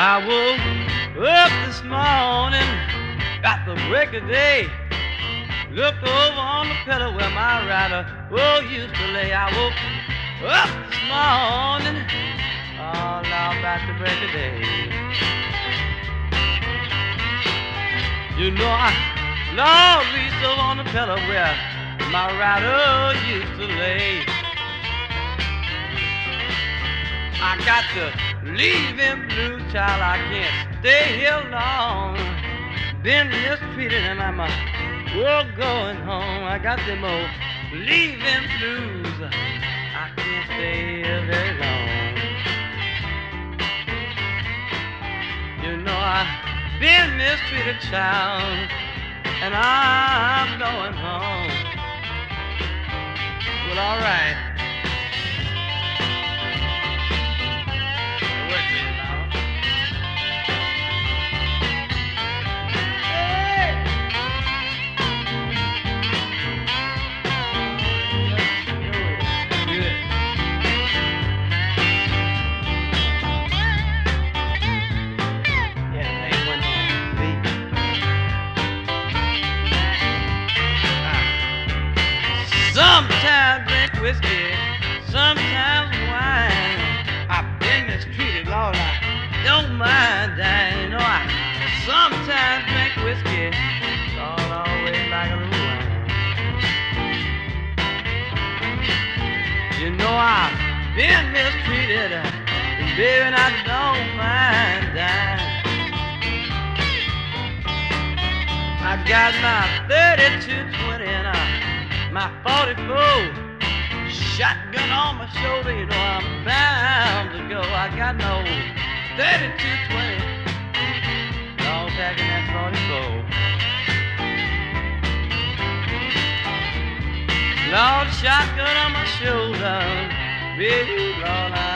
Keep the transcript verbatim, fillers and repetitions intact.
I woke up this morning, got the break of day. Looked over on the pillow where my rider, oh, used to lay. I woke up this morning, all out about the break of day. You know I, Lord, reached over on the pillow where my rider used to lay. I got to leave him blue, child, I can't stay here long. Been mistreated and I'm a well going home. I got them old leaving blues, I can't stay here very long. You know I've been mistreated, child, and I'm going home. Well, all right. Sometimes drink whiskey, sometimes wine. I've been mistreated, Lord, I don't mind dying. You know, I sometimes drink whiskey, it's all always like a little wine. You know, I've been mistreated, and baby, and I don't mind dying. I got my thirty-two twenty and I my forty-four shotgun on my shoulder, you know I'm bound to go. I got no thirty-two twenty, all packing that forty-four. Lord, shotgun on my shoulder, baby, Lord, I